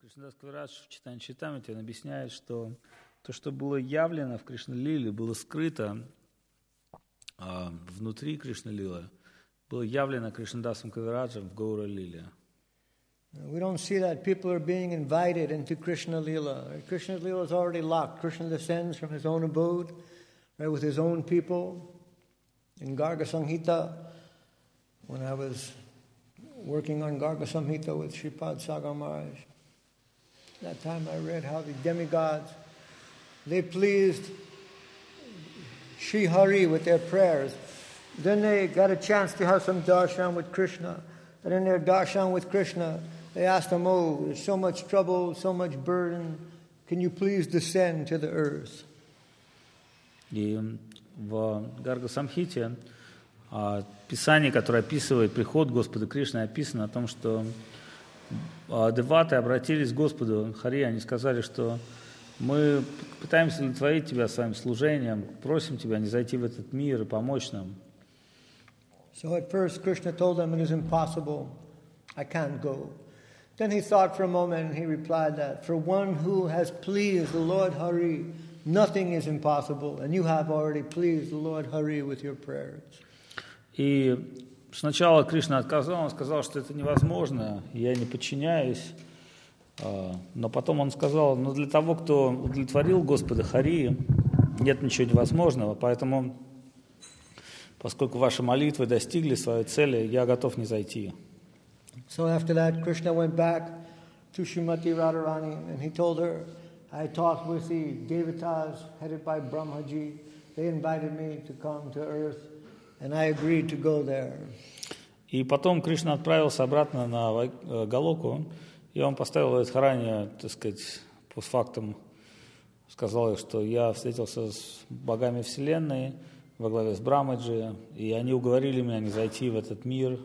Кришнадас Кавирадж в читании Чайтамрити он объясняет, что то, что было явлено в Кришна-лиле, было скрыто внутри Кришна-лилы, было явлено Кришнадасом Кавираджем в Гаура-лиле. We don't see that people are being invited into Krishna Lila. Krishna Lila is already locked. Krishna descends from his own abode, right, with his own people. In Garga Samhita, when I was working on Garga Samhita with Shripad Sagar Maharaj, that time I read how the demigods, they pleased Sri Hari with their prayers. Then they got a chance to have some darshan with Krishna. And in their darshan with Krishna, they asked him, oh, there's so much trouble, so much burden. Can you please descend to the earth? И в Гарга Самхите Писание, которое описывает приход Господа Кришны, описано о том, что деваты обратились к Господу Хари, они сказали, что мы пытаемся удовлетворить Тебя своим служением, просим Тебя не зайти в этот мир и помочь нам. So at first Krishna told them it is impossible, I can't go. Then he thought for a moment and he replied that for one who has pleased the Lord Hari, nothing is impossible, and you have already pleased the Lord Hari with your prayers. И сначала Кришна отказал, он сказал, что это невозможно, я не подчиняюсь. Но потом он сказал, но для того, кто удовлетворил Господа Хари, нет ничего невозможного, поэтому, поскольку ваши молитвы достигли своей цели, я готов не зайти. So after that, Krishna went back to Srimati Radharani and he told her, I talked with the Devatas headed by Brahmaji. They invited me to come to earth and I agreed to go there. И потом Кришна отправился обратно на Галоку, и он поставил Радхарани, так сказать, постфактум, сказал, что я встретился с богами Вселенной во главе с Брамаджи, и они уговорили меня не зайти в этот мир.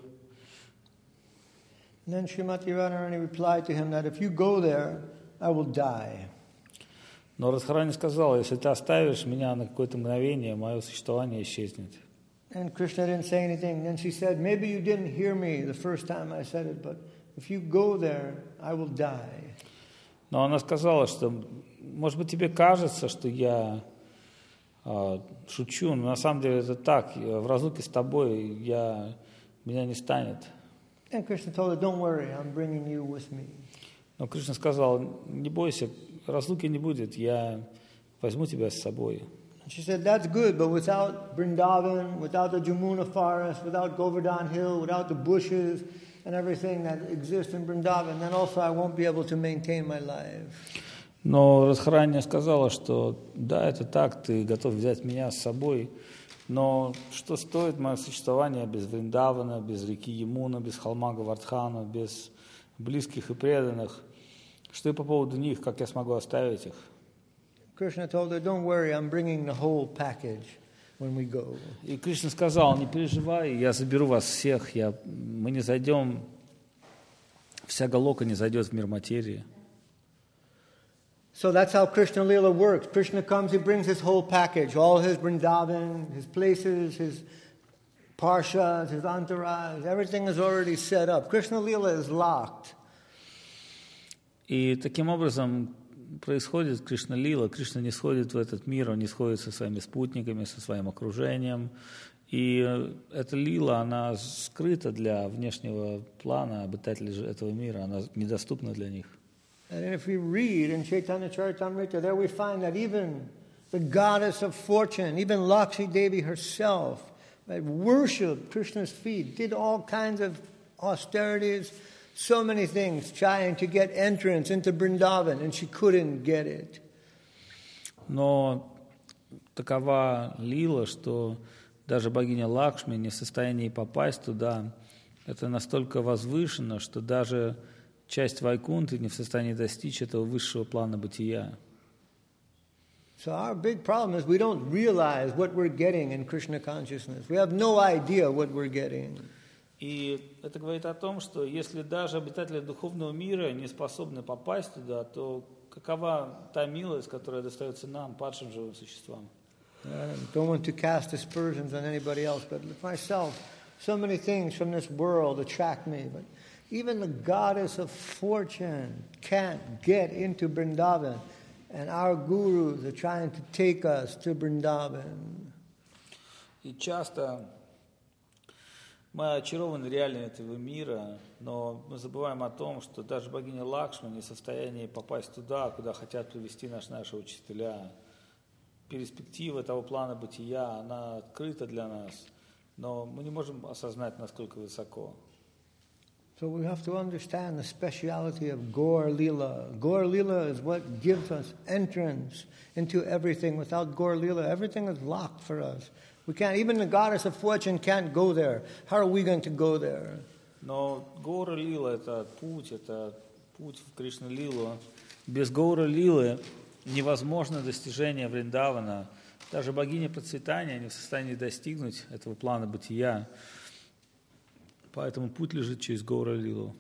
And then Srimati Radharani replied to him that if you go there, I will die. Но Радхарани сказал, если ты оставишь меня на какое-то мгновение, мое существование исчезнет. And Krishna didn't say anything. Then she said, maybe you didn't hear me the first time I said it, but if you go there, I will die. Но она сказала, что, может быть, тебе кажется, что я шучу, но на самом деле это так. В разлуке с тобой меня не станет. And Krishna told her, don't worry, I'm bringing you with me. Но Кришна сказал, не бойся, разлуки не будет, я возьму тебя с собой. She said, that's good, but without Vrindavan, without the Jamuna forest, without Govardhan Hill, without the bushes and everything that exists in Vrindavan, then also I won't be able to maintain my life. Но Радхарани сказала, что да, это так, ты готов взять меня с собой, но что стоит мое существование без Вриндавана, без реки Ямуна, без холма Гавардхана, без близких и преданных? Что и по поводу них, как я смогу оставить их? Krishna told her, don't worry, I'm bringing the whole package when we go. И Кришна сказал, не переживай, я заберу вас всех, мы не зайдем, вся Галока не зайдет в мир материи. So that's how Krishna Lila works. Krishna comes, he brings his whole package, all his Vrindavan, his places, his parshas, his entourage, everything is already set up. Krishna Lila is locked. И таким образом происходит Кришна-лила. Кришна не сходит в этот мир, он не сходит со своими спутниками, со своим окружением. И эта лила, она скрыта для внешнего плана обитателей этого мира, она недоступна для них. And if we read in Chaitanya Charitamrita, there we find that even the goddess of fortune, even Lakshmi Devi herself, right, worshipped Krishna's feet, did all kinds of austerities, so many things, trying to get entrance into Vrindavan, and she couldn't get it. Но такова лила, что даже богиня Лакшми не в состоянии попасть туда. Это настолько возвышено, что даже часть Вайкунты не в состоянии достичь этого высшего плана бытия. So our big problem is we don't realize what we're getting in Krishna consciousness. We have no idea what we're getting. И это говорит о том, что если даже обитатели духовного мира не способны попасть туда, то какова та милость, которая достается нам, падшим живым существам? I don't want to cast aspersions on anybody else, but myself, so many things from this world attract me. But Even the goddess of fortune can't get into Vrindavan. And our gurus are trying to take us to Vrindavan. И часто мы очарованы реальностью этого мира, но мы забываем о том, что даже богиня Лакшми не в состоянии попасть туда, куда хотят привести наши учителя. Перспектива того плана бытия, она открыта для нас, но мы не можем осознать, насколько высоко. So we have to understand the speciality of Gaur Lila. Gaur Lila is what gives us entrance into everything. Without Gaur Lila, everything is locked for us. We can't, even the goddess of fortune can't go there. How are we going to go there? Но Гаура Лила – это путь в Кришна Лилу. Без Гаура Лилы невозможно достижение Вриндавана. Даже богиня процветания не в состоянии достигнуть этого плана бытия. Поэтому путь лежит через Гаура Лилу.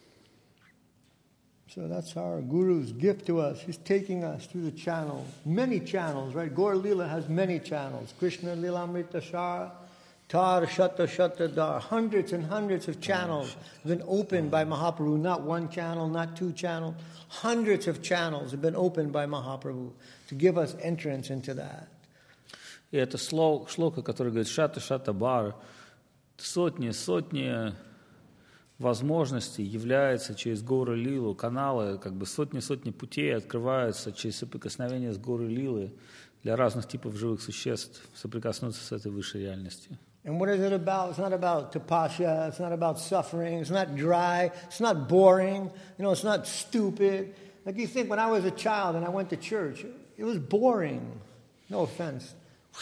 So that's our Guru's gift to us. He's taking us through the channel, many channels, right? Gaur Lila has many channels. Krishna Lilamrita Shara, Tar Shata Shata Dar. Hundreds and hundreds of channels have been opened by Mahaprabhu. Not one channel, not two channels. Hundreds of channels have been opened by Mahaprabhu to give us entrance into that. И это шлока, который говорит «Шата Шата Бар», сотни возможностей являются через Гаура Лилу, каналы, как бы сотни путей открываются через соприкосновение с Гаурой Лилы для разных типов живых существ соприкоснуться с этой высшей реальностью. And what is it about? It's not about tapasya, it's not about suffering, it's not dry, it's not boring, it's not stupid. Like you think when I was a child and I went to church, it was boring. No offense.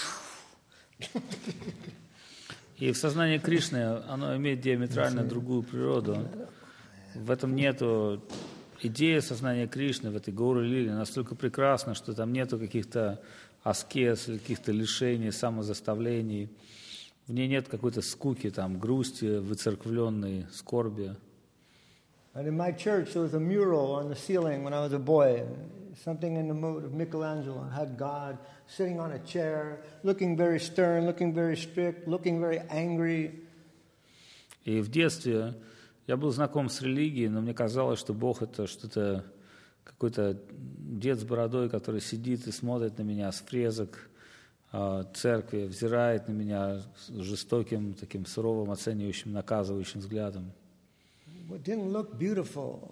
И в сознании Кришны оно имеет диаметрально другую природу. В этом нету идея сознания Кришны, в этой Гауре Лиле настолько прекрасна, что там нету каких-то аскез, каких-то лишений, самозаставлений. В ней нет какой-то скуки, там, грусти, выцерквленной скорби. And in my church there was a mural on the ceiling when I was a boy, something in the mode of Michelangelo. It had God sitting on a chair, looking very stern, looking very strict, looking very angry. И в детстве я был знаком с религией, но мне казалось, что Бог — это что-то, какой-то дед с бородой, который сидит и смотрит на меня с фрезок церкви, взирает на меня жестоким, таким суровым, оценивающим, наказывающим взглядом. It didn't look beautiful.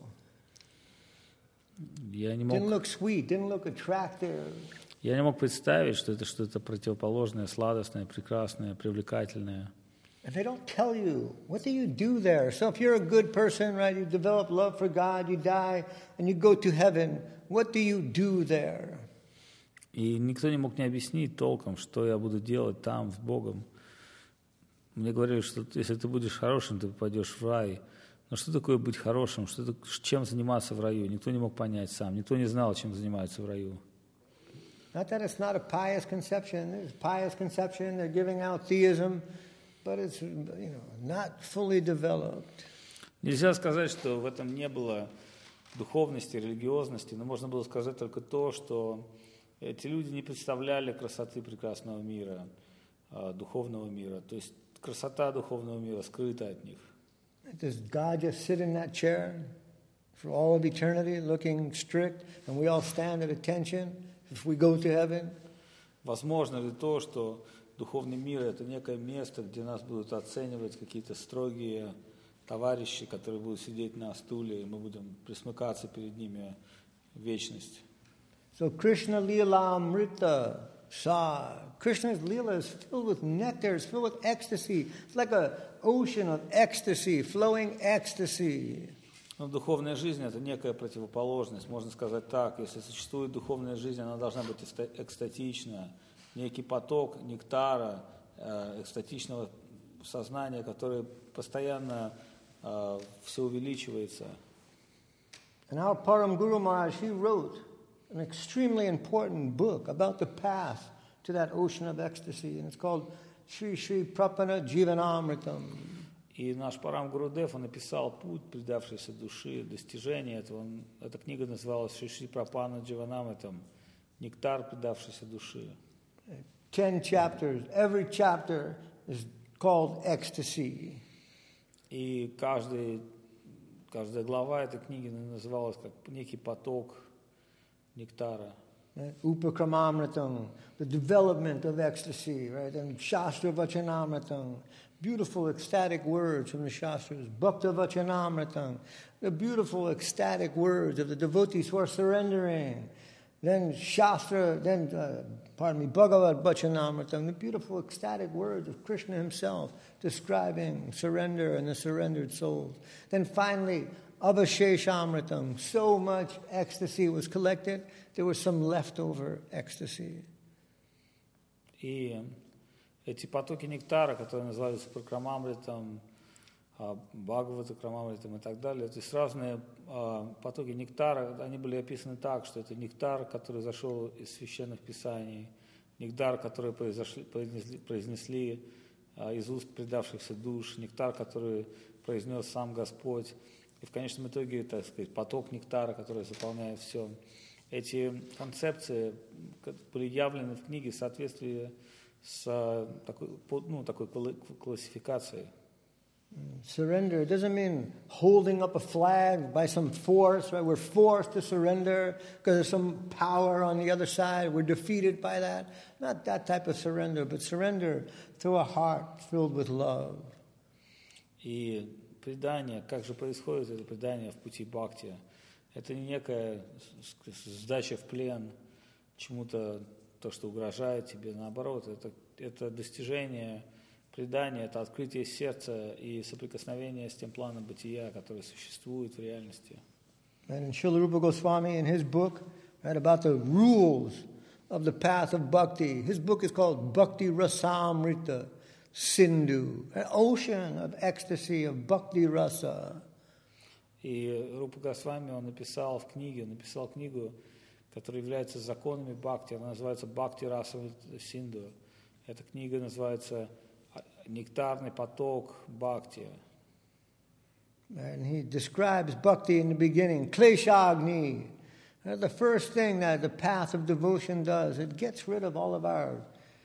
Didn't look sweet, didn't look attractive. Я не мог представить, что это что-то противоположное, сладостное, прекрасное, привлекательное. And they don't tell you, what do you do there? So if you're a good person, right, you develop love for God, you die, and you go to heaven, what do you do there? И никто не мог мне объяснить толком, что я буду делать там, с Богом. Мне говорили, что если ты будешь хорошим, ты попадешь в рай. Но что такое быть хорошим? Чем заниматься в раю? Никто не мог понять сам. Никто не знал, чем занимаются в раю. Not that it's not a pious conception. It's a pious conception. They're giving out theism, but it's not fully developed. Нельзя сказать, что в этом не было духовности, религиозности, но можно было сказать только то, что эти люди не представляли красоты прекрасного мира, духовного мира. То есть красота духовного мира скрыта от них. Does God just sit in that chair for all of eternity, looking strict, and we all stand at attention if we go to heaven? Возможно ли то, что духовный мир — это некое место, где нас будут оценивать какие-то строгие товарищи, которые будут сидеть на стуле, и мы будем присмыкаться перед ними в вечность? So Krishna Lila Amrita Sa. Krishna's Lila is filled with nectar, it's filled with ecstasy. It's like an ocean of ecstasy, flowing ecstasy. Но духовная жизнь — это некая противоположность, можно сказать так. Если существует духовная жизнь, она должна быть экстатична. Некий поток нектара, экстатичного сознания, который постоянно все увеличивается. And our Param Guru Maharaj, he wrote an extremely important book about the path to that ocean of ecstasy, and it's called Shri Shri Prapana Jivanamritam. И наш Парам Гурудев, он написал «Путь предавшейся души», достижение этого. Эта книга называлась «Шри Шри Прапана Дживанамритам», «Нектар предавшейся души». 10 chapters. Every chapter is called ecstasy. И каждый Каждая глава этой книги называлась как некий поток нектара. Right? Upakramamritam, the development of ecstasy, right? And Shastra Vachanamritam, beautiful ecstatic words from the Shastras. Bhakta Vachanamritam, the beautiful ecstatic words of the devotees who are surrendering. Then Shastra, Bhagavad Vachanamritam, the beautiful ecstatic words of Krishna himself describing surrender and the surrendered souls. Then finally, Avasheshamritam, so much ecstasy was collected, there was some leftover ecstasy. И эти потоки нектара, которые называются Пракрамамритом, Бхагавата Крамамритом и так далее, то есть разные потоки нектара, они были описаны так, что это нектар, который зашел из священных писаний, нектар, который произнесли из уст предавшихся душ, нектар, который произнес сам Господь. И в конечном итоге, так сказать, поток нектара, который заполняет все. Эти концепции были явлены в книге в соответствии с такой классификацией. Surrender, it doesn't mean holding up a flag by some force, right? We're forced to surrender because there's some power on the other side. We're defeated by that. Not that type of surrender, but surrender through a heart filled with love. И предание, как же происходит это предание в пути бхакти? Это не некая сдача в плен чему-то, то, что угрожает тебе, наоборот, это достижение предание, это открытие сердца и соприкосновение с тем планом бытия, который существует в реальности. And Srila Rupa Goswami, in his book, right, about the rules of the path of bhakti, his book is called Bhakti Rasamrita Sindhu, an ocean of ecstasy, of bhakti rasa. И Рупа Госвами, он написал книгу, которая является законами бхакти, она называется Бхакти Расамрита Синдху. Эта книга называется «Нектарный поток бхакти». And he describes bhakti in the beginning, kleshagni. The first thing that the path of devotion does, it gets rid of all of our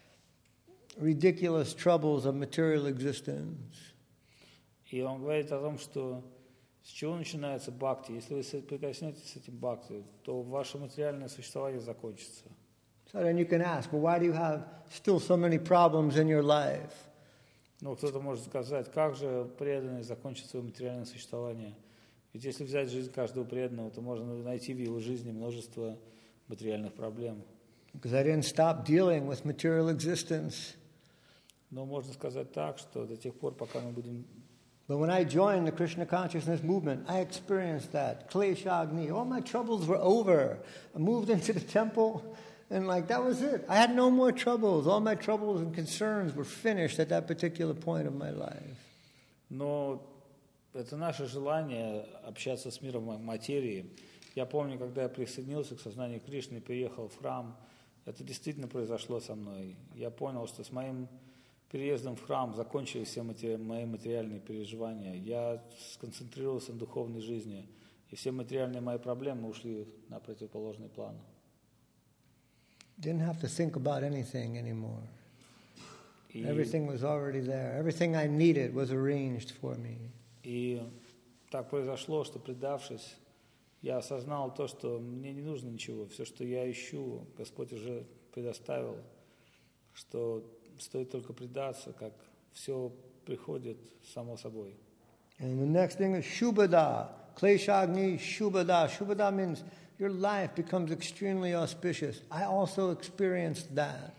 ridiculous troubles of material existence. И он говорит о том, что с чего начинается бхакти. Если вы соприкоснетесь с этим бхакти, то ваше материальное существование закончится. So then you can ask, well, why do you have still so many problems in your life? Но кто-то может сказать, как же преданный закончит свое материальное существование? Ведь если взять жизнь каждого преданного, то можно найти в его жизни множество материальных проблем. Because I didn't stop dealing with material existence. Но можно сказать так, что до тех пор, пока мы будем... But when I joined the Krishna consciousness movement, I experienced that. Kleshagni. All my troubles were over. I moved into the temple, and that was it. I had no more troubles. All my troubles and concerns were finished at that particular point of my life. Но это наше желание общаться с миром материи. Я помню, когда я присоединился к сознанию Кришны и приехал в храм, это действительно произошло со мной. Я понял, что с моим переездом в храм закончились все мои материальные переживания. Я сконцентрировался на духовной жизни, и все материальные мои проблемы ушли на противоположный план. Didn't have to think about anything anymore. Everything was already there. Everything I needed was arranged for me. И так произошло, что, предавшись, я осознал то, что мне не нужно ничего. Все, что я ищу, Господь уже предоставил, что стоит только предаться, как все приходит само собой. And the next thing is Shubhada. Kleshagni Shubhada. Shubhada means your life becomes extremely auspicious. I also experienced that.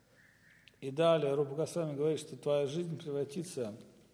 И далее Рупа Госвами говорит, что твоя жизнь превратится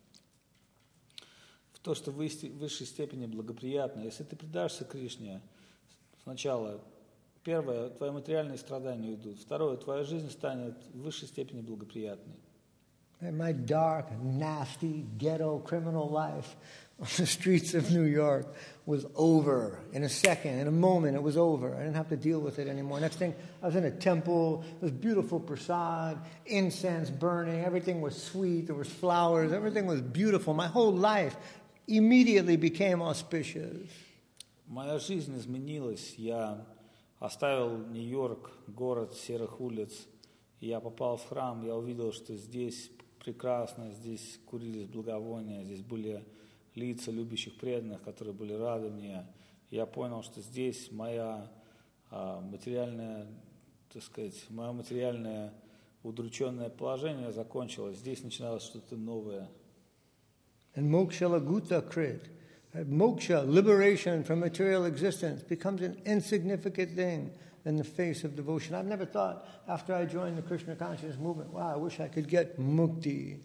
в то, что в высшей степени благоприятно. Если ты предашься Кришне, сначала, первое, твои материальные страдания уйдут. Второе, твоя жизнь станет в высшей степени благоприятной. And my dark, nasty, ghetto, criminal life on the streets of New York was over. In a second, in a moment, it was over. I didn't have to deal with it anymore. Next thing, I was in a temple. It was beautiful prasad, incense burning. Everything was sweet. There was flowers. Everything was beautiful. My whole life immediately became auspicious. Моя жизнь изменилась. Я оставил Нью-Йорк, город серых улиц. Я попал в храм. Я увидел, что здесь прекрасно, здесь курились благовония, здесь были лица любящих преданных, которые были рады мне. Я понял, что здесь моя материальная, так сказать, мое материальное удрученное положение закончилось. Здесь начиналось что-то новое. And moksha laguta krit. Moksha, liberation from material existence, becomes an insignificant thing in the face of devotion. I've never thought, after I joined the Krishna consciousness movement, wow, I wish I could get mukti.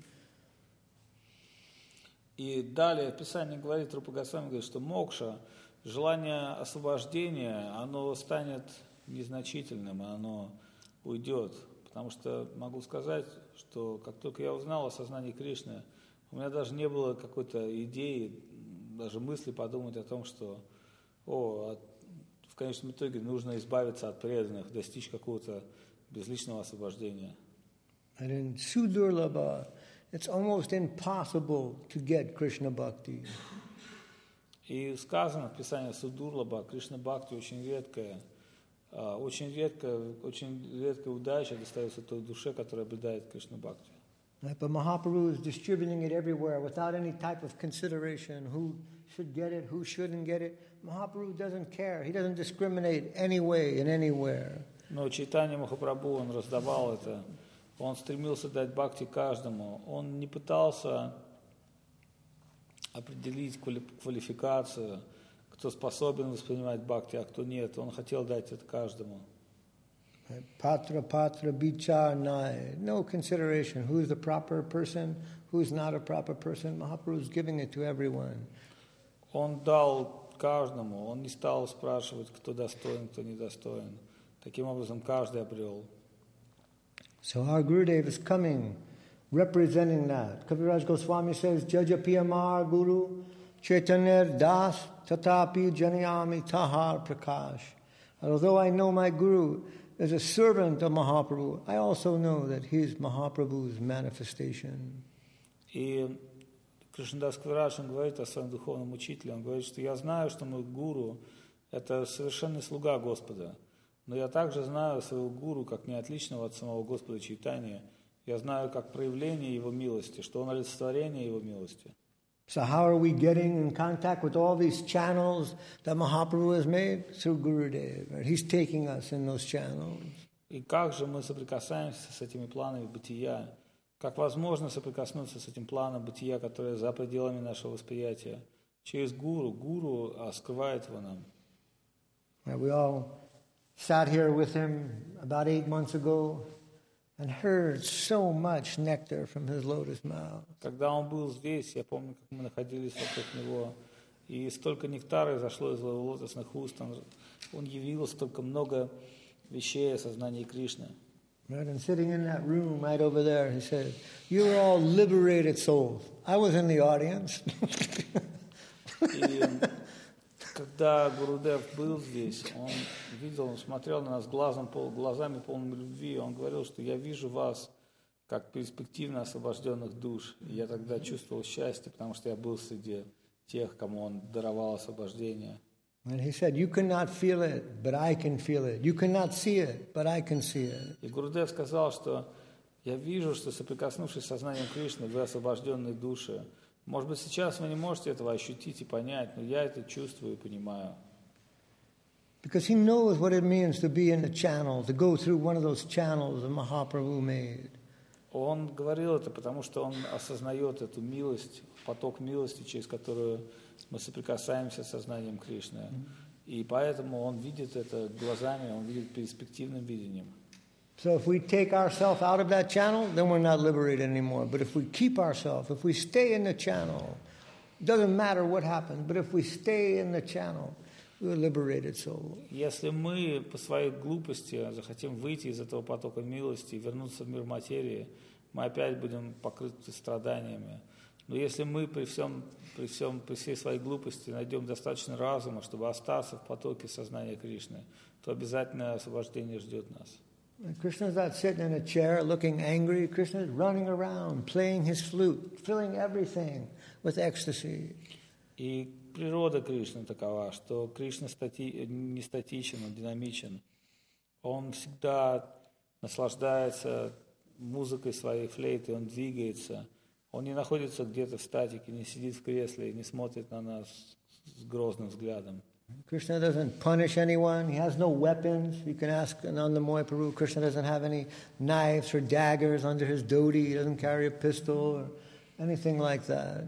И далее в Писании говорит, Рупа Госвами говорит, что мокша, желание освобождения, оно станет незначительным, и оно уйдет. Потому что могу сказать, что как только я узнал о сознании Кришны, у меня даже не было какой-то идеи, даже мысли подумать о том, что в конечном итоге нужно избавиться от преданных, достичь какого-то безличного освобождения. And in Sudurlabha, it's almost impossible to get Krishna Bhakti. И сказано в Писании Судурлаба, Кришна Бхакти очень редкая удача достается той душе, которая обладает Кришна Бхакти. But Mahaprabhu is distributing it everywhere without any type of consideration who should get it, who shouldn't get it. Mahaprabhu doesn't care. He doesn't discriminate anyway and anywhere. Но Чайтанья Махапрабху, он раздавал это. Он стремился дать бхакти каждому. Он не пытался определить квалификацию, кто способен воспринимать бхакти, а кто нет. Он хотел дать это каждому. Patra, bichar, nai. No consideration. Who's the proper person, who's not a proper person. Mahaprabhu is giving it to everyone. Он дал каждому. Он не стал спрашивать, кто достоин, кто недостоин. Таким образом, каждый обрел. So our Gurudev is coming, representing that. Kaviraj Goswami says, Jajapiyamar Guru, Chaitanya Das, Tatapi Janayami Tahar Prakash. And although I know my Guru is a servant of Mahaprabhu, I also know that he is Mahaprabhu's manifestation. И Кришнадас Кавирадж, он говорит о своем духовном учителе, он говорит, что я знаю, что мой Гуру – это совершенный слуга Господа. Но я также знаю своего гуру как не отличного от самого Господа Чайтаньи. Я знаю как проявление Его милости, что Он олицетворение Его милости. So how are we getting in contact with all these channels that Mahaprabhu has made? Through Gurudev. Right? He's taking us in those channels. И как же мы соприкасаемся с этими планами бытия? Как возможно соприкоснуться с этим планом бытия, которое за пределами нашего восприятия? Через гуру. Гуру скрывает его нам. Right, we all sat here with him about 8 months ago and heard so much nectar from his lotus mouth. Когда он был здесь, я помню, как мы находились вокруг него, и столько нектара изошло из его лотосных уст, он явил столько много вещей о сознании Кришны. Right, and sitting in that room right over there, he said, "You are all liberated souls." I was in the audience. И когда Гурудев был здесь, он видел, он смотрел на нас глазами полными любви, он говорил, что я вижу вас как перспективно освобожденных душ. И я тогда чувствовал счастье, потому что я был среди тех, кому он даровал освобождение. And he said, "You cannot feel it, but I can feel it. You cannot see it, but I can see it." И Гурудев сказал, что я вижу, что соприкоснувшись с сознанием Кришны, вы освобожденные души. Может быть, сейчас вы не можете этого ощутить и понять, но я это чувствую и понимаю. Because he knows what it means to be in the channel, to go through one of those channels that Mahaprabhu made. Он говорил это, потому что он осознает эту милость, поток милости, через которую мы соприкасаемся с сознанием Кришны. И поэтому он видит это глазами, он видит перспективным видением. So if we take ourselves out of that channel, then we're not liberated anymore. But if we keep ourselves, if we stay in the channel, it doesn't matter what happens, but if we stay in the channel, we're liberated soul. Если мы по своей глупости захотим выйти из этого потока милости и вернуться в мир материи, мы опять будем покрыты страданиями. Но если мы при всей своей глупости найдем достаточно разума, чтобы остаться в потоке сознания Кришны, то обязательно освобождение ждет нас. Krishna's not sitting in a chair looking angry. Krishna's running around, playing his flute, filling everything with ecstasy. И природа Кришны такова, что Кришна не статичен, он динамичен. Он всегда наслаждается музыкой своей флейты, он двигается, Он не находится где-то в статике, не сидит в кресле и не смотрит на нас с грозным взглядом. Krishna doesn't punish anyone. He has no weapons. You can ask Ananda Moy Prabhu. Krishna doesn't have any knives or daggers under his dhoti. He doesn't carry a pistol or anything like that.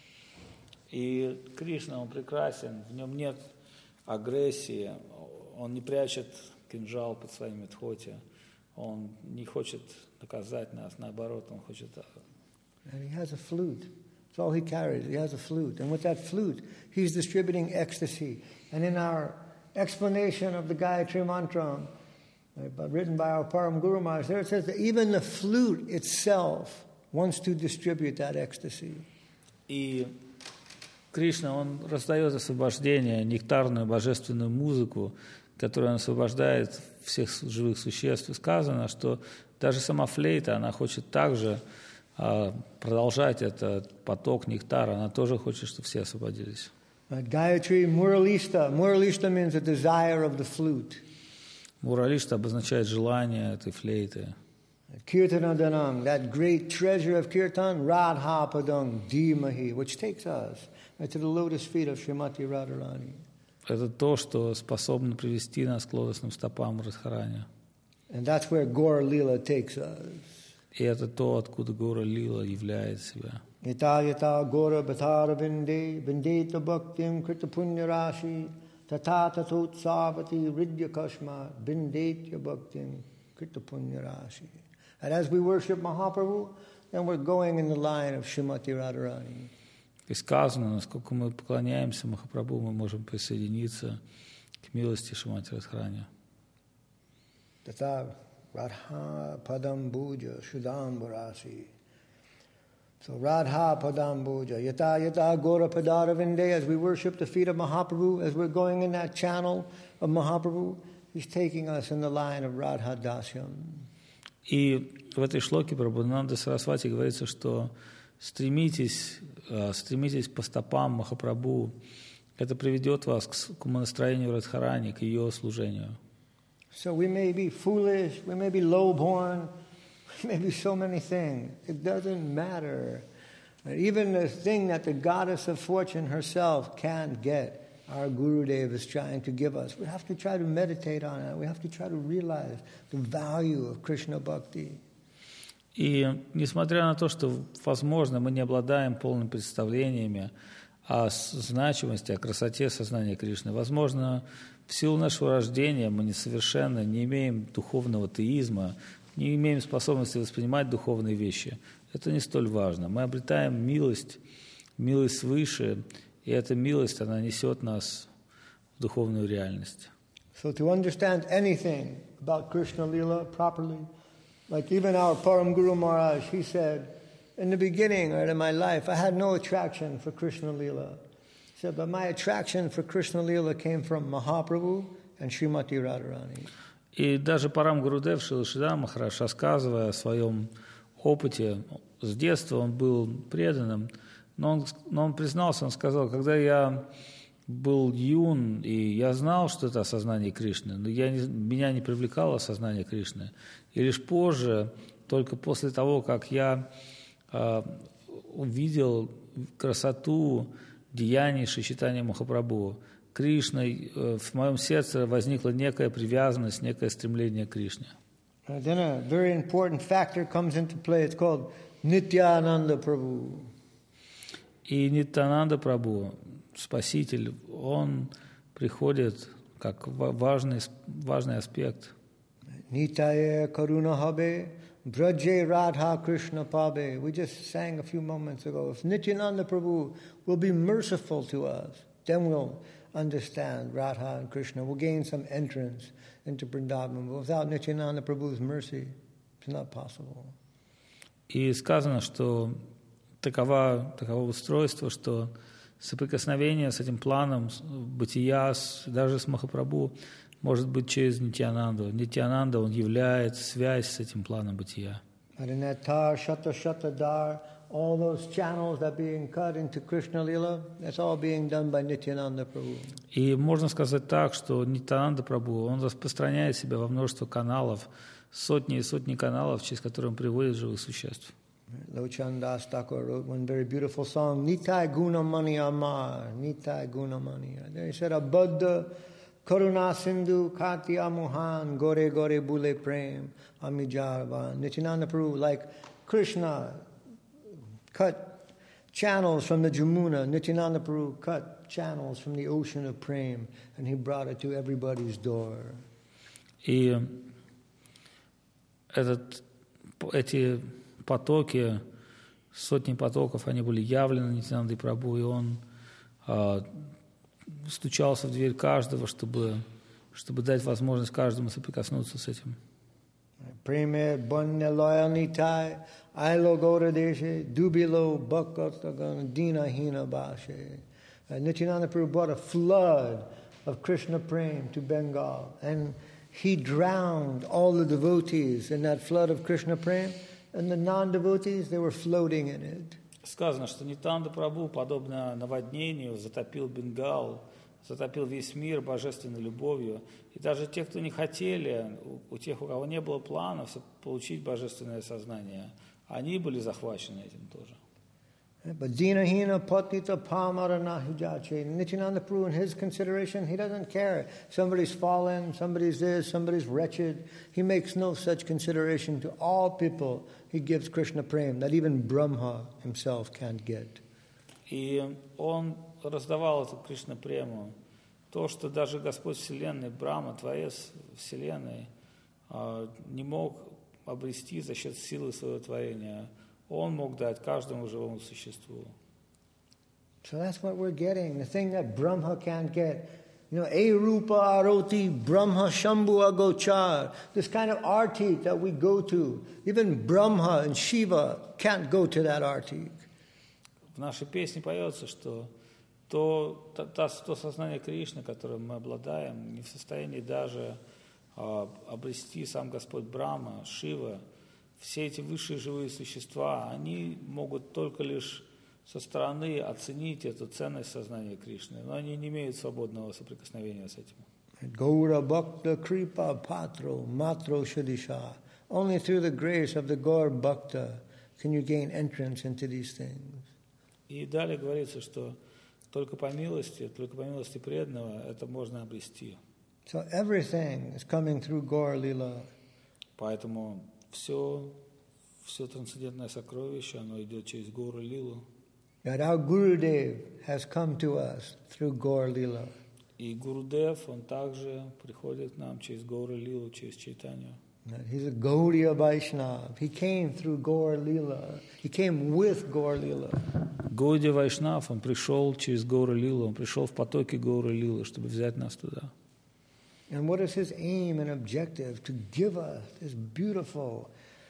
И Кришна, он прекрасен, в нем нет агрессии, он не прячет кинжал под своими дхоти, он не хочет наказать нас, наоборот, он хочет... And he has a flute. That's all he carries. He has a flute. And with that flute, he's distributing ecstasy. And in our explanation of the Gayatri Mantra, written by our Param Guru Maharaj, there it says that even the flute itself wants to distribute that ecstasy. И Кришна, он раздает освобождение, нектарную божественную музыку, которая освобождает всех живых существ. И сказано, что даже сама флейта, она хочет также продолжать этот поток нектара, она тоже хочет, чтобы все освободились. Gayatri Muralishta. Muralishta means a desire of the flute. Муралишта обозначает желание этой флейты. Kirtanadanam, that great treasure of Kirtan, Radha Padam Dhimahi, which takes us to the lotus feet of Srimati Radharani. Это то, что способно привести нас к лотосным стопам Радхарани. And that's where Gaur Lila takes us. И это то, откуда Гора Лила являет себя. Yata yata Gaura Bhattara Vinde, Vindeta Bhaktim Krita Punya Rashi, Tata Tatot Savati Ridya Kashma, Vindetya Bhaktim Krita Punya Rashi. And as we worship Mahaprabhu, then we're going in the line of Srimati Radharani. И сказано, насколько мы поклоняемся Махапрабху, мы можем присоединиться к милости Шримати Радхарани. Tata Radha Padam Bhuja Shudam Varasi. So Radha Padam Bhuja Yata Yata Gaura Padara Vinde, as we worship the feet of Mahaprabhu, as we're going in that channel of Mahaprabhu, he's taking us in the line of Radha Dasyam. И в этой шлоке Прабхупада Сарасвати говорится, что стремитесь по стопам Махапрабху, это приведет вас к умонастроению Радхарани, к ее служению. So we may be foolish, we may be low-born, we may be so many things. It doesn't matter. Even the thing that the goddess of fortune herself can't get, our Gurudev is trying to give us. We have to try to meditate on it. We have to try to realize the value of Krishna Bhakti. И несмотря на то, что, возможно, мы не обладаем полным представлениями о значимости, о красоте сознания Кришны, возможно, в силу нашего рождения мы несовершенны, не имеем духовного теизма, не имеем способности воспринимать духовные вещи. Это не столь важно. Мы обретаем милость свыше, и эта милость, она несет нас в духовную реальность. So to understand anything about Krishna Lila properly, like even our Param Guru Maharaj, he said, in the beginning or in my life, I had no attraction for Krishna Lila. He said, but my attraction for Krishna Lila came from Mahaprabhu and Srimati Radharani. И даже Парам Гурудев Шилашида Махарадж, рассказывая о своем опыте, с детства он был преданным, но он признался, он сказал, когда я был юн, и я знал, что это осознание Кришны, но меня не привлекало осознание Кришны. И лишь позже, только после того, как я увидел красоту деяний Шри Чайтанья Махапрабху, Кришной, в моем сердце возникла некая привязанность, некое стремление к Кришне. Then a very important factor comes into play. It's called Nityananda Prabhu. И Нитянанда Прабху, Спаситель, он приходит как важный аспект. Nitaya Karuna Habe, Braje Radha Krishna Pabe. We just sang a few moments ago. If Nityananda Prabhu will be merciful to us, then we'll understand Radha and Krishna. We'll gain some entrance into Vrindavan. But without Nityananda Prabhu's mercy, it's not possible. И сказано, что таково устройство, что соприкосновение с этим планом бытия, даже с Махапрабху, может быть через Нитьянанду. Нитьянанда, он являет связь с этим планом бытия. And in that tar, shata dar, all those channels that are being cut into Krishna Lila, that's all being done by Nityananda Prabhu. И можно сказать так, что Нитьянанда Прабху, он распространяет себя во множество каналов, сотни и сотни каналов, через которые он приводит живых существ. Lochan Das Thakur wrote one very beautiful song, Nitai Gunamani Amar, Nitai Gunamani. There he said, Abadda Karuna Sindhu Kati Amuhan, Gore Gore Bule Prem, Amijarvan. Nityananda Prabhu, like Krishna, cut channels from the Jamuna. Nityananda Prabhu cut channels from the ocean of Prem, and he brought it to everybody's door. И эти потоки, сотни потоков, они были явлены Нитьянандой Прабху, и он стучался в дверь каждого, чтобы дать возможность каждому соприкоснуться с этим. Premer bonne loyalnitai, ailo gora deshe, dubilo bhakatagan dina hina bashe. Nityananda Prabhu brought a flood of Krishna Prem to Bengal, and he drowned all the devotees in that flood of Krishna Prem, and the non-devotees, they were floating in it. Сказано, что Нитьянанда Прабху, подобно наводнению, затопил Бенгал, затопил весь мир божественной любовью. И даже те, кто не хотели, у тех, у кого не было планов получить божественное сознание, они были захвачены этим тоже. But Dinahina Patita Pamara Nahijache, Nityananda Prabhu, in his consideration, he doesn't care. Somebody's fallen, somebody's this, somebody's wretched. He makes no such consideration to all people. He gives Krishna Prem that even Brahma himself can't get. И он раздавал эту Кришна Прему, то, что даже Господь Вселенной, Брахма, Творец Вселенной, не мог обрести за счет силы своего творения. Он мог дать каждому живому существу. So that's what we're getting, the thing that Brahma can't get. You know, Arupa Aroti Brahma Shambhu Agochar, this kind of arti that we go to. Even Brahma and Shiva can't go to that arti. В нашей песне поется, что то сознание Кришны, которым мы обладаем, не в состоянии даже обрести сам Господь Брахма, Шива. Все эти высшие живые существа, они могут только лишь со стороны оценить эту ценность сознания Кришны, но они не имеют свободного соприкосновения с этим. Gaura Bhakta Kripa Patro Matro Shadisha. Only through the grace of the Gaur Bhakta can you gain entrance into these things. И далее говорится, что только по милости преданного это можно обрести. So everything is coming through Gaur Lila. Поэтому все трансцендентное сокровище, оно идет через Гаур Лилу. That our Gurudev has come to us through Gaur Lila. И Гурудев, он также приходит к нам через Гаур Лилу, через Чайтанью. He's a Gaudiya Vaishnava. He came through Gaur Lila. He came with Gaur Lila. Гаудия Вайшнав, он пришел через Гаур Лилу, он пришел в потоке Гаур Лилы, чтобы взять нас туда. And what is his aim and objective? To give us this beautiful,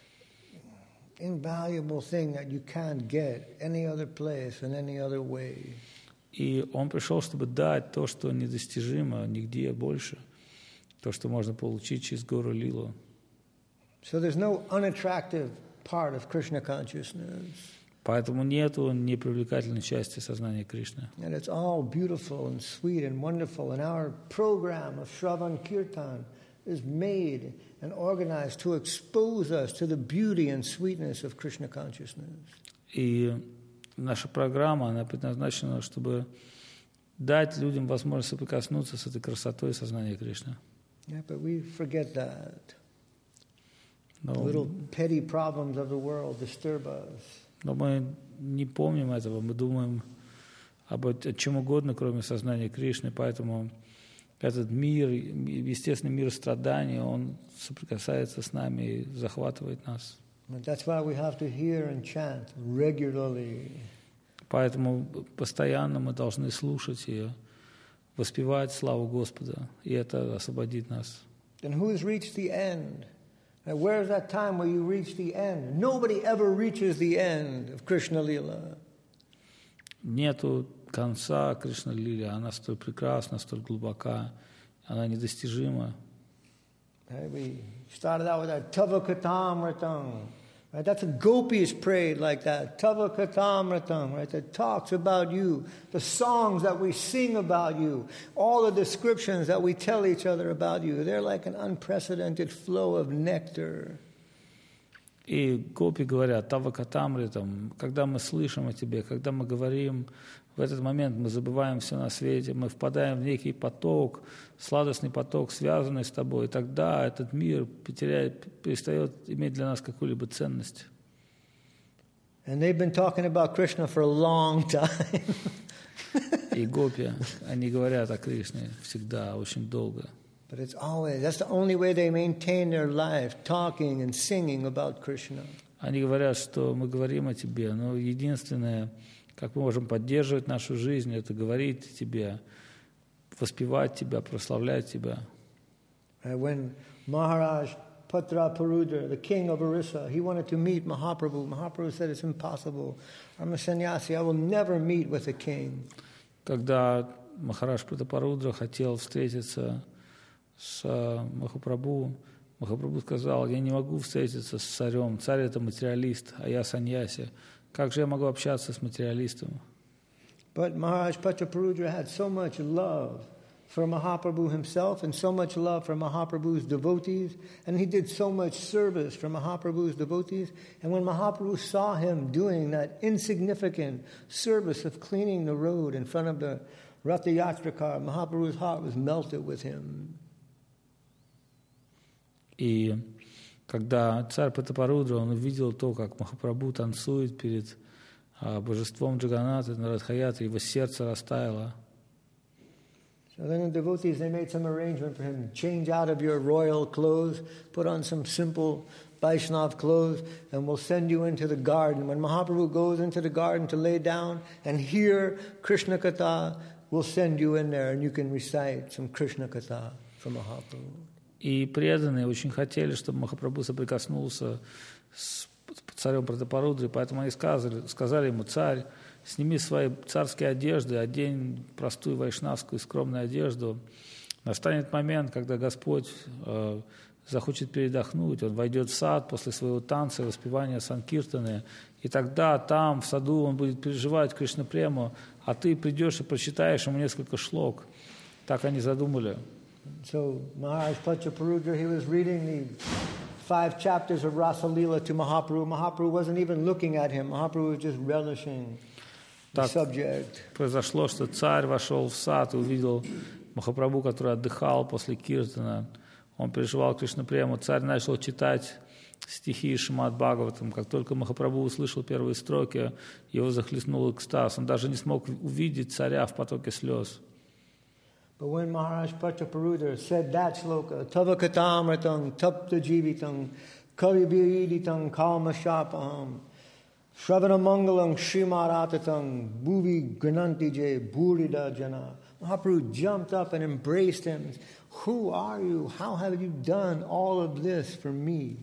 invaluable thing that you can't get any other place in any other way. И он пришел, чтобы дать то, что недостижимо нигде больше, то, что можно получить через Гаур Лилу. So there's no unattractive part of Krishna consciousness. Поэтому нету непривлекательной части сознания Кришны. And it's all beautiful and sweet and wonderful. And our program of Shravan Kirtan is made and organized to expose us to the beauty and sweetness of Krishna consciousness. И наша программа, она предназначена, чтобы дать людям возможность соприкоснуться с этой красотой сознания Кришны. Yeah, but we forget that. The little petty problems of the world disturb us. Но мы не помним этого, мы думаем о чем угодно, кроме сознания Кришны, поэтому этот мир, естественный мир страданий, он соприкасается с нами и захватывает нас. That's why we have to hear and chant regularly. Поэтому постоянно мы должны слушать и воспевать славу Господа, и это освободит нас. And who has reached the end? And where is that time where you reach the end? Nobody ever reaches the end of Krishna Lila. Нету конца Кришна Лили, она столь прекрасна, столь глубока, она недостижима. We started out with that Tavakatamritam. Right? That's a gopis prayed like that. Tavakatamritam, right? That talks about you, the songs that we sing about you, all the descriptions that we tell each other about you. They're like an unprecedented flow of nectar. И гопи говорят, Тавакатамритам, когда мы слышим о тебе, когда мы говорим, в этот момент мы забываем все на свете, мы впадаем в некий поток, сладостный поток, связанный с тобой, и тогда этот мир перестает иметь для нас какую-либо ценность. And they've been talking about Krishna for a long time. И гопи, они говорят о Кришне всегда, очень долго. But it's always, that's the only way they maintain their life, talking and singing about Krishna. Они говорят, что мы говорим о тебе, но единственное, как мы можем поддерживать нашу жизнь, это говорить о тебе, воспевать тебя, прославлять тебя. When Maharaj Patraparudra, the king of Orissa, he wanted to meet Mahaprabhu. Mahaprabhu said, it's impossible. I'm a sannyasi, I will never meet with a king. Когда Махарадж Пратапарудра хотел встретиться с Махапрабху, Махапрабху сказал, я не могу встретиться с царем, царь это материалист, а я саньяси. Как же я могу общаться с материалистом? But Maharaj Patraparudra had so much love for Mahaprabhu himself and so much love for Mahaprabhu's devotees, and he did so much service for Mahaprabhu's devotees. And when Mahaprabhu saw him doing that insignificant service of cleaning the road in front of the Ratha Yatra car, Mahaprabhu's heart was melted with him. И когда царь Пратапарудра, он увидел то, как Махапрабху танцует перед божеством Джаганната на Радхаятре, его сердце растаяло. So then the devotees, they made some arrangement for him. Change out of your royal clothes, put on some simple Vaishnav clothes, and we'll send you into the garden. When Mahaprabhu goes into the garden to lay down and hear Krishna Katha, we'll send you in there and you can recite some Krishna Katha from Mahaprabhu. И преданные очень хотели, чтобы Махапрабху соприкоснулся с царем Пратапарудрой, поэтому они сказали ему, царь, сними свои царские одежды, одень простую вайшнавскую скромную одежду. Настанет момент, когда Господь захочет передохнуть, Он войдет в сад после своего танца, воспевания санкиртаны, и тогда там, в саду, Он будет переживать Кришна-прему, а ты придешь и прочитаешь ему несколько шлок. Так они задумали. So Maharaj Patraparudra, he was reading the 5 chapters of Rasa Leela to Mahaprabhu. Mahaprabhu wasn't even looking at him. Mahaprabhu was just relishing the subject. Произошло, что царь вошел в сад и увидел Махапрабху, который отдыхал после киртана. Он переживал Кришна-прему. Царь начал читать стихи Шримад Бхагаватам. Как только Махапрабху услышал первые строки, его захлестнул экстаз. Он даже не смог увидеть царя в потоке слез. But when Maharaj Patraparudra said that shloka, Tavakatamritam tapta jivitam karibiriditam kalmashapaham Shravana mangalam shrimaratatam bhuvi granantije burida jana, Mahaprabhu jumped up and embraced him. Who are you? How have you done all of this for me?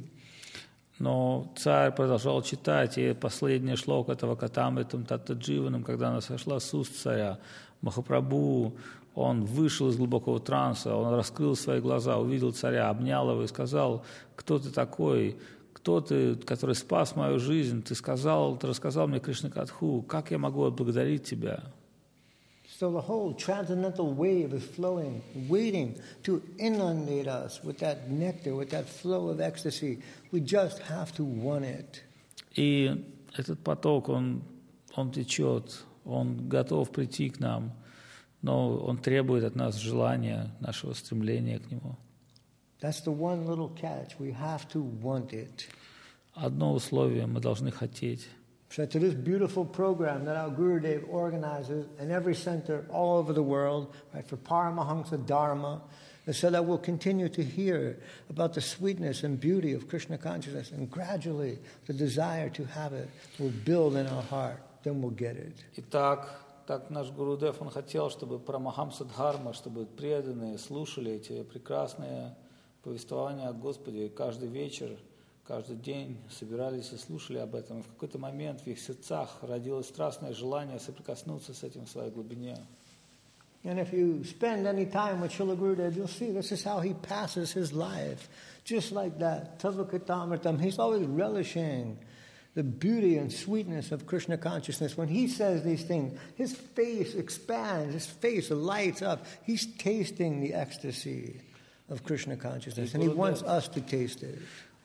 Но царь продолжал читать, и последний шлок этого Катамритам Таттадживанам, когда она сошла с уст царя, Махапрабху, он вышел из глубокого транса, он раскрыл свои глаза, увидел царя, обнял его и сказал, кто ты такой, кто ты, который спас мою жизнь, ты рассказал мне Кришна-катху, как я могу отблагодарить тебя? So the whole transcendental wave is flowing, waiting to inundate us with that nectar, with that flow of ecstasy. We just have to want it. И этот поток, он течет, он готов прийти к нам, но он требует от нас желания, нашего стремления к нему. That's the one little catch. We have to want it. Одно условие, мы должны хотеть. So to this beautiful program that our Gurudev organizes in every center all over the world, right, for Paramahansa Dharma, so that we'll continue to hear about the sweetness and beauty of Krishna consciousness, and gradually the desire to have it will build in our heart, then we'll get it. Итак, так наш Гурудев, он хотел, чтобы Парамахамса Дхарма, чтобы преданные слушали эти прекрасные повествования о Господе каждый вечер, каждый день собирались и слушали об этом. И в какой-то момент в их сердцах родилось страстное желание соприкоснуться с этим в своей глубине. And if you spend any time with Srila Gurudev, you'll see this is how he passes his life. Just like that. Tavakatamritam. He's always relishing the beauty and sweetness of Krishna consciousness. When he says these things, his face expands, his face lights up. He's tasting the ecstasy of Krishna consciousness, and he wants us to taste it.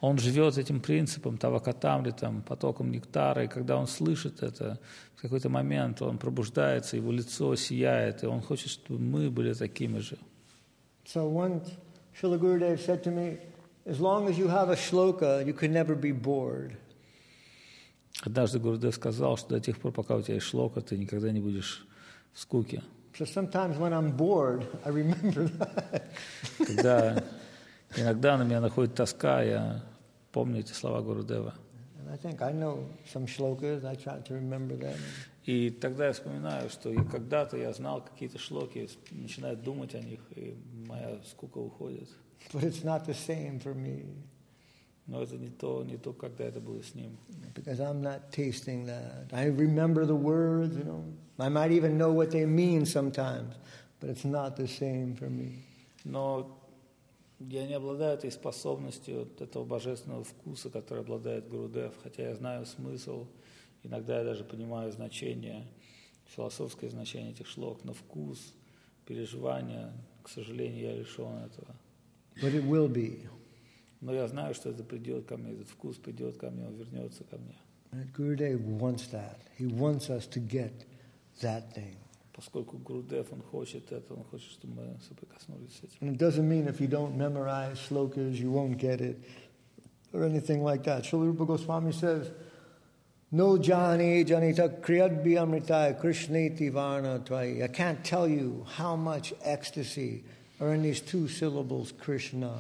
Он живет этим принципом, тавакатамритом, потоком нектара, и когда он слышит это, в какой-то момент он пробуждается, его лицо сияет, и он хочет, чтобы мы были такими же. So once Srila Gurudev said to me, as long as you have a shloka, you can never be bored. Однажды Гурудев сказал, что до тех пор, пока у тебя есть шлока, ты никогда не будешь в скуке. So sometimes when I'm bored, I remember that. Когда иногда на меня находит тоска, я помню эти слова Гурудева. And I think I know some shlokas, I try to remember them. И тогда я вспоминаю, что когда-то я знал какие-то шлоки, начинаю думать о них, и моя скука уходит. But it's not the same for me. Но это не то, когда это было с ним. Because I'm not tasting that. I remember the words, you know. I might even know what they mean sometimes, but it's not the same for me. Но я не обладаю этой способностью, этого божественного вкуса, который обладает Гурудев, хотя я знаю смысл, иногда я даже понимаю значение, философское значение этих шлок, но вкус, переживания, к сожалению, я лишен этого. But it will be. Но я знаю, что это придет ко мне, этот вкус придет ко мне, он вернется ко мне. And Gurudev wants that. He wants us to get that thing. Поскольку Гурудев, он хочет это, он хочет, чтобы мы соприкоснулись с этим. And it doesn't mean if you don't memorize shlokas, you won't get it, or anything like that. Srila Rupa Goswami says, No jani janita kriyadbi amritai krishneti varna tvai. I can't tell you how much ecstasy are in these two syllables, Krishna.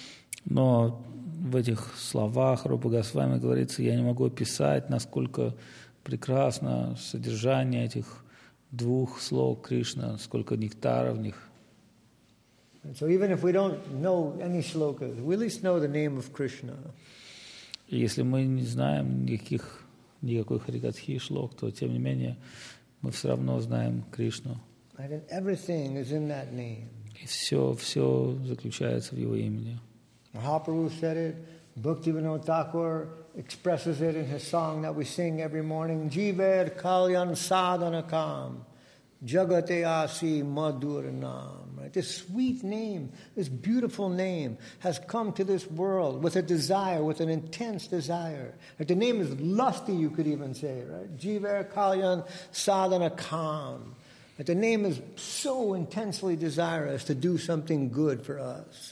Но в этих словах Рупа Госвами говорится, я не могу описать, насколько прекрасно содержание этих двух слов Кришна, сколько нектара в них. And so even if we don't know any shlokas, we at least know the name of Krishna. И если мы не знаем никакой харикатхи шлок, то тем не менее мы все равно знаем Кришну. Right? And everything is in that name. И все заключается в его имени. Mahaprabhu said it. Bhaktivinoda Thakur expresses it in his song that we sing every morning. Jiver kalyan sadhanakam, jagate asi madhuranam. Right? This sweet name, this beautiful name has come to this world with a desire, with an intense desire. Right? The name is lusty, you could even say, right? Jiver kalyan sadhanakam. Right? The name is so intensely desirous to do something good for us.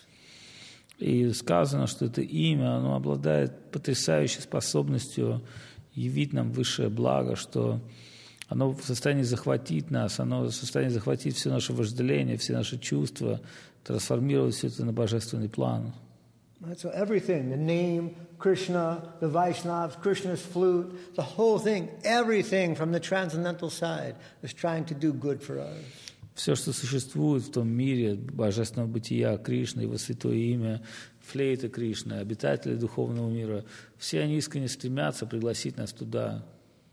И сказано, что это имя, оно обладает потрясающей способностью явить нам высшее благо, что оно в состоянии захватить нас, оно в состоянии захватить все наше вожделение, все наши чувства, трансформировать все это на божественный план. So everything, the name, Krishna, the Vaishnavas, Krishna's flute, the whole thing, everything from the transcendental side is trying to do good for us. Все, что существует в том мире божественного бытия Кришны, его святое имя, флейта Кришны, обитатели духовного мира, все они искренне стремятся пригласить нас туда.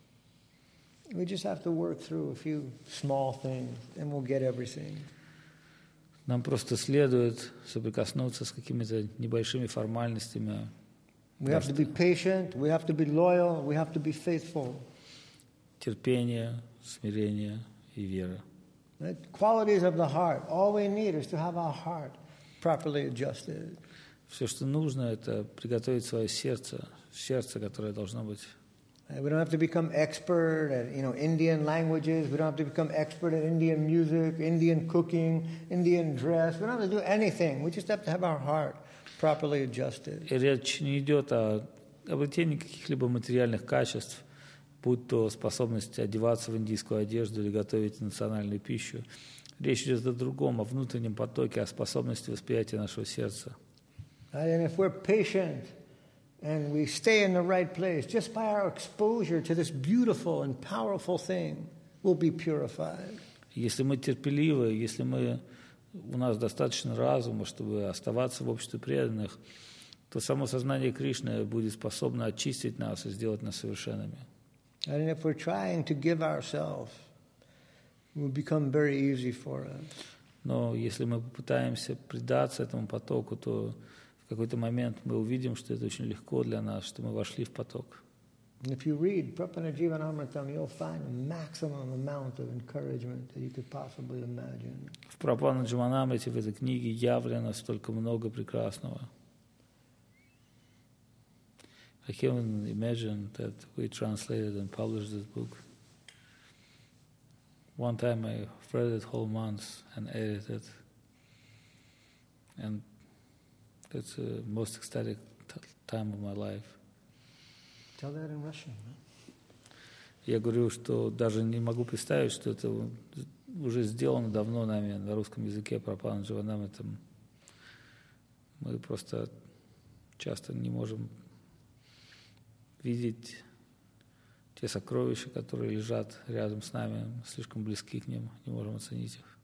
We just have to work through a few small things, and we'll get everything. Нам просто следует соприкоснуться с какими-то небольшими формальностями. We have to be patient, we have to be loyal, we have to be faithful. Терпение, смирение и вера. Right? Qualities of the heart. All we need is to have our heart properly adjusted. Все, что нужно, это приготовить свое сердце, которое должно быть. We don't have to become expert at Indian languages. We don't have to become expert at Indian music, Indian cooking, Indian dress. We don't have to do anything. We just have to have our heart properly adjusted. И речь не идет о обретении каких-либо материальных качеств, будь то способность одеваться в индийскую одежду или готовить национальную пищу. Речь идет о другом, о внутреннем потоке, о способности восприятия нашего сердца. And if we're patient and we stay in the right place, just by our exposure to this beautiful and powerful thing, we'll be purified. Если мы терпеливы, если у нас достаточно разума, чтобы оставаться в обществе преданных, то само сознание Кришны будет способно очистить нас и сделать нас совершенными. And if we're trying to give ourselves, it will become very easy for us. Но если мы попытаемся предаться этому потоку, то в какой-то момент мы увидим, что это очень легко для нас, что мы вошли в поток. And if you read Prabhupada Jivanamritam, you'll find a maximum amount of encouragement that you could possibly imagine. В Прабхупада Дживанамрите в этой книге явлено столько много прекрасного. I can't imagine that we translated and published this book. One time I read it whole months and edited it. And that's the most ecstatic time of my life. Tell that in Russian. Я говорю, что даже не могу представить, что это уже сделано давно нами на русском языке, пропан Дживанам. Мы просто часто не можем видеть те сокровища, которые лежат рядом с нами, слишком близки к ним, не можем оценить их.